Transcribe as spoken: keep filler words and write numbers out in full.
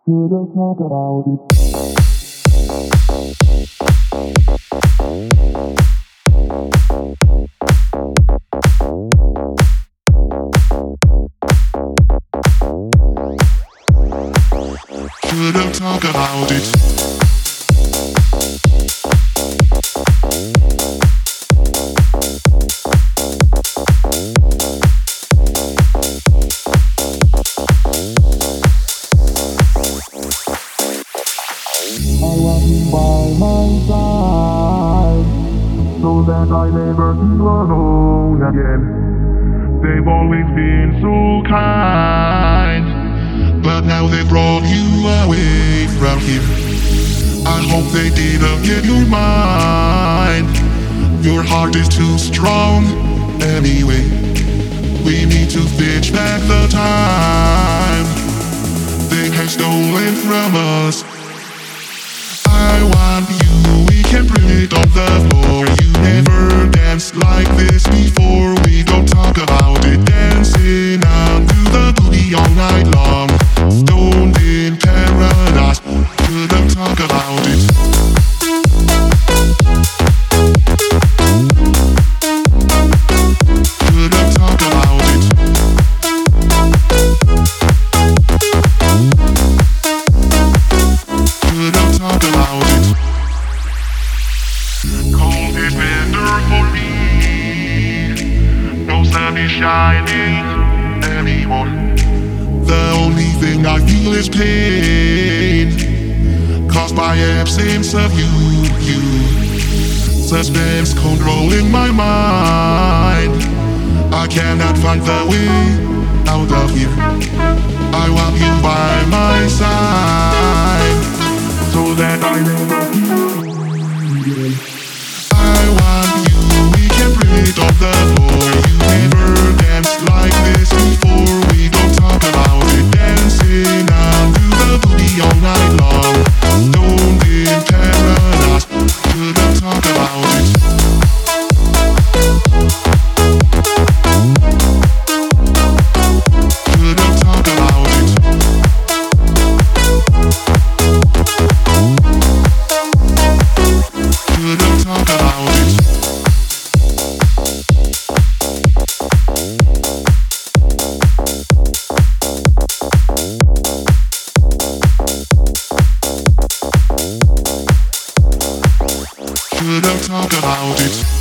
Couldn't talk about it. Couldn't talk about it. I want you by my side, so that I never feel alone again. They've always been so kind, but now they brought you away from here. I hope they didn't get your mind. Your heart is too strong anyway. We need to fetch back the time they have stolen from us. I want you, we can bring it on the floor. You never danced like this before. We don't talk about it. Dancing under the booty all night long. Stoned in paradise. Couldn't talk about it. Couldn't talk about it. Couldn't talk about it. Cold is winter for me. No sun is shining anymore. The only thing I feel is pain, caused by absence of you, you. Suspense controlling my mind. I cannot find the way out of here. I want you by my side, so that I never feel again. I want you, we can bring it on the floor. You never danced like this before. We don't talk about it. Dancing under the booty all night long. Stoned in paradise. Couldn't talk about it. Couldn't talk about it. Couldn't talk about it. Couldn't talk about it.